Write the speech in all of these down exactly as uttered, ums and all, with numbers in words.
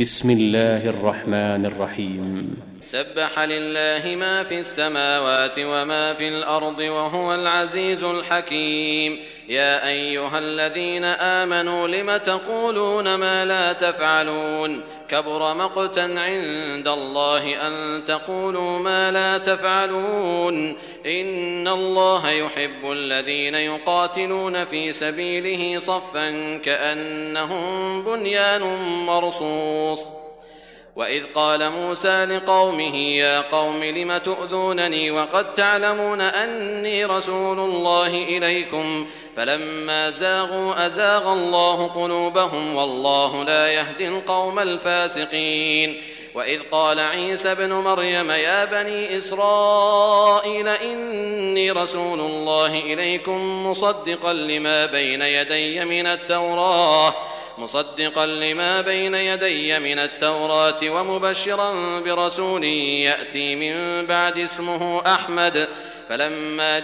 بسم الله الرحمن الرحيم. سبح لله ما في السماوات وما في الأرض وهو العزيز الحكيم. يا أيها الذين آمنوا لم تقولون ما لا تفعلون كبر مقتا عند الله أن تقولوا ما لا تفعلون إن الله يحب الذين يقاتلون في سبيله صفا كأنهم بنيان مرصوص. وإذ قال موسى لقومه يا قوم لم تؤذونني وقد تعلمون أني رسول الله إليكم فلما زاغوا أزاغ الله قلوبهم والله لا يهدي القوم الفاسقين. وإذ قال عيسى ابن مريم يا بني إسرائيل إني رسول الله إليكم مصدقا لما بين يدي من التوراة مصدقا لما بين يدي من التوراة ومبشرا برسول يأتي من بعد اسمه أحمد. فلما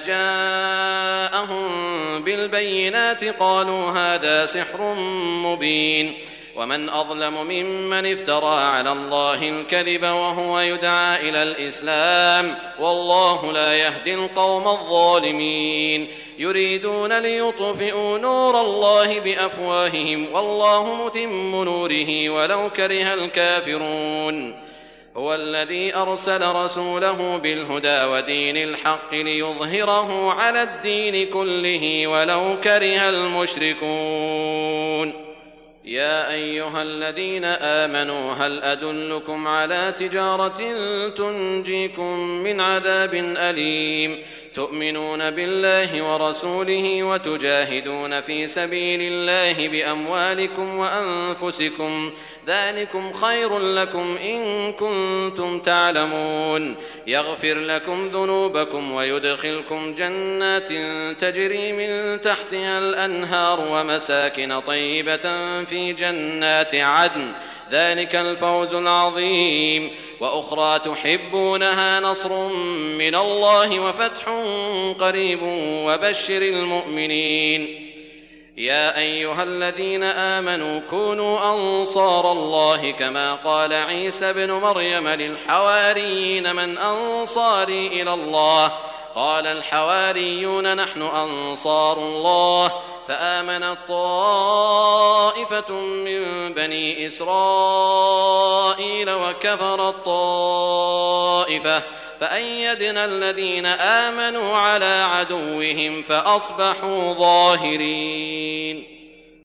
جاءهم بالبينات قالوا هذا سحر مبين. ومن أظلم ممن افترى على الله الكذب وهو يدعى إلى الإسلام والله لا يهدي القوم الظالمين. يريدون ليطفئوا نور الله بأفواههم والله متم نوره ولو كره الكافرون. هو الذي أرسل رسوله بالهدى ودين الحق ليظهره على الدين كله ولو كره المشركون. يا أيها الذين آمنوا هل أدلكم على تجارة تنجيكم من عذاب أليم تؤمنون بالله ورسوله وتجاهدون في سبيل الله بأموالكم وأنفسكم ذلكم خير لكم إن كنتم تعلمون. يغفر لكم ذنوبكم ويدخلكم جنات تجري من تحتها الأنهار ومساكن طيبة في جنات عدن ذلك الفوز العظيم. وأخرى تحبونها نصر من الله وفتح قريب وبشر المؤمنين. يا أيها الذين آمنوا كونوا أنصار الله كما قال عيسى ابن مريم للحواريين من أنصاري إلى الله قال الحواريون نحن أنصار الله فآمنت طائفة من بني إسرائيل وكفرت طائفة فأيدنا الذين آمنوا على عدوهم فأصبحوا ظاهرين.